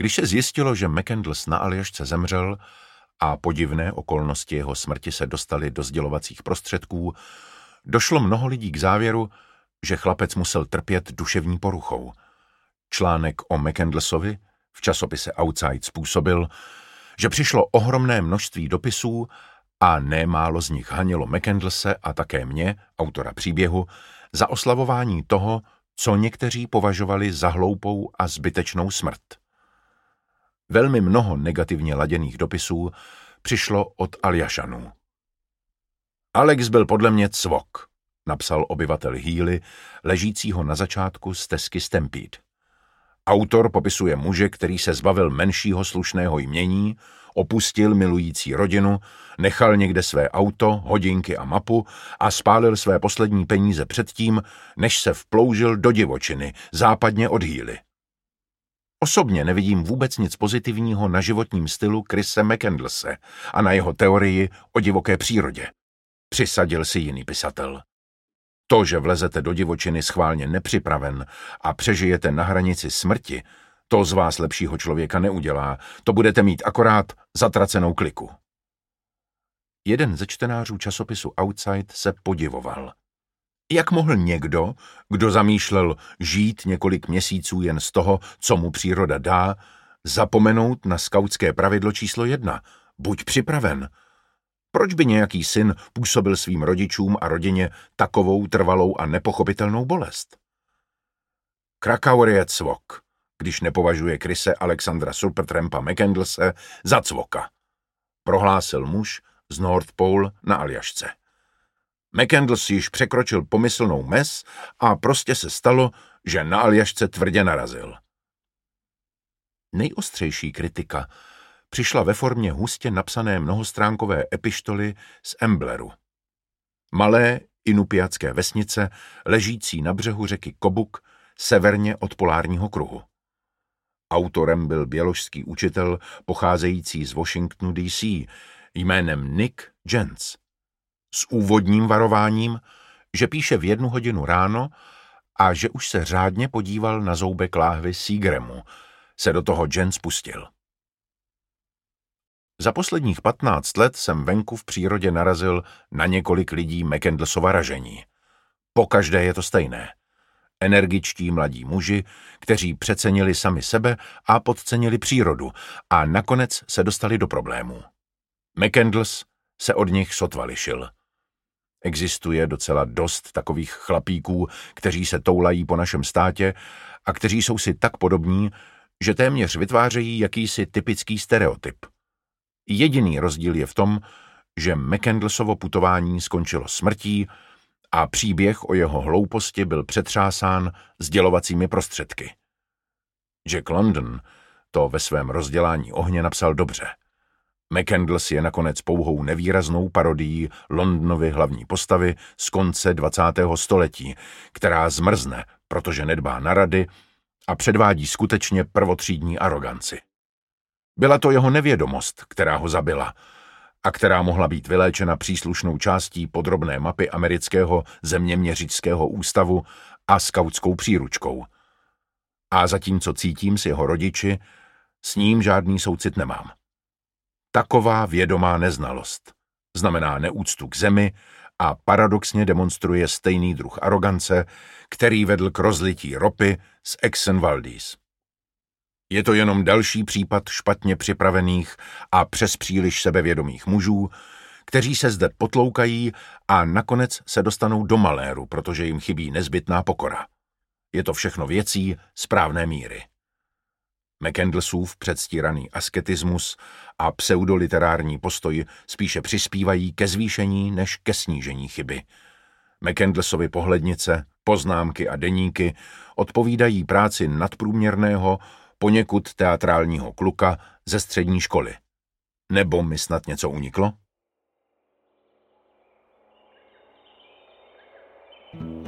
Když se zjistilo, že McCandless na Aljašce zemřel a podivné okolnosti jeho smrti se dostaly do sdělovacích prostředků, došlo mnoho lidí k závěru, že chlapec musel trpět duševní poruchou. Článek o McCandlessovi v časopise Outside způsobil, že přišlo ohromné množství dopisů a nemálo z nich hanilo McCandlesse a také mě, autora příběhu, za oslavování toho, co někteří považovali za hloupou a zbytečnou smrt. Velmi mnoho negativně laděných dopisů přišlo od Aljašanů. Alex byl podle mě cvok, napsal obyvatel Healy, ležícího na začátku stezky Stampede. Autor popisuje muže, který se zbavil menšího slušného jmění, opustil milující rodinu, nechal někde své auto, hodinky a mapu a spálil své poslední peníze předtím, než se vploužil do divočiny, západně od Healy. Osobně nevidím vůbec nic pozitivního na životním stylu Chrise McCandlesse a na jeho teorii o divoké přírodě. Přisadil si jiný pisatel. To, že vlezete do divočiny schválně nepřipraven a přežijete na hranici smrti, to z vás lepšího člověka neudělá, to budete mít akorát zatracenou kliku. Jeden ze čtenářů časopisu Outside se podivoval. Jak mohl někdo, kdo zamýšlel žít několik měsíců jen z toho, co mu příroda dá, zapomenout na skautské pravidlo číslo 1? Buď připraven. Proč by nějaký syn působil svým rodičům a rodině takovou trvalou a nepochopitelnou bolest? Krakauer je cvok, když nepovažuje Chrise Alexandra Supertrampa McCandlesse za cvoka, prohlásil muž z North Pole na Aljašce. McCandless již překročil pomyslnou mez a prostě se stalo, že na Aljašce tvrdě narazil. Nejostřejší kritika přišla ve formě hustě napsané mnohostránkové epištoly z Embleru. Malé inupiatské vesnice, ležící na břehu řeky Kobuk, severně od polárního kruhu. Autorem byl běložský učitel pocházející z Washingtonu D.C. jménem Nick Jentz. S úvodním varováním, že píše v 1 hodinu ráno a že už se řádně podíval na zoubek láhvy Seagramu, se do toho Jentz pustil. Za posledních 15 let jsem venku v přírodě narazil na několik lidí McCandlessova ražení. Pokaždé je to stejné. Energičtí mladí muži, kteří přecenili sami sebe a podcenili přírodu a nakonec se dostali do problémů. McCandless se od nich sotva lišil. Existuje docela dost takových chlapíků, kteří se toulají po našem státě a kteří jsou si tak podobní, že téměř vytvářejí jakýsi typický stereotyp. Jediný rozdíl je v tom, že McCandlessovo putování skončilo smrtí a příběh o jeho hlouposti byl přetřásán sdělovacími prostředky. Jack London to ve svém rozdělání ohně napsal dobře. McCandless je nakonec pouhou nevýraznou parodií Londonovy hlavní postavy z konce 20. století, která zmrzne, protože nedbá na rady a předvádí skutečně prvotřídní aroganci. Byla to jeho nevědomost, která ho zabila a která mohla být vyléčena příslušnou částí podrobné mapy amerického zeměměřičského ústavu a skautskou příručkou. A zatímco cítím s jeho rodiči, s ním žádný soucit nemám. Taková vědomá neznalost znamená neúctu k zemi a paradoxně demonstruje stejný druh arogance, který vedl k rozlití ropy z Exxon Valdez. Je to jenom další případ špatně připravených a přespříliš sebevědomých mužů, kteří se zde potloukají a nakonec se dostanou do maléru, protože jim chybí nezbytná pokora. Je to všechno věcí správné míry. McCandlessův předstíraný asketismus a pseudoliterární postoj spíše přispívají ke zvýšení než ke snížení chyby. McCandlessovi pohlednice, poznámky a deníky odpovídají práci nadprůměrného, poněkud teatrálního kluka ze střední školy. Nebo mi snad něco uniklo?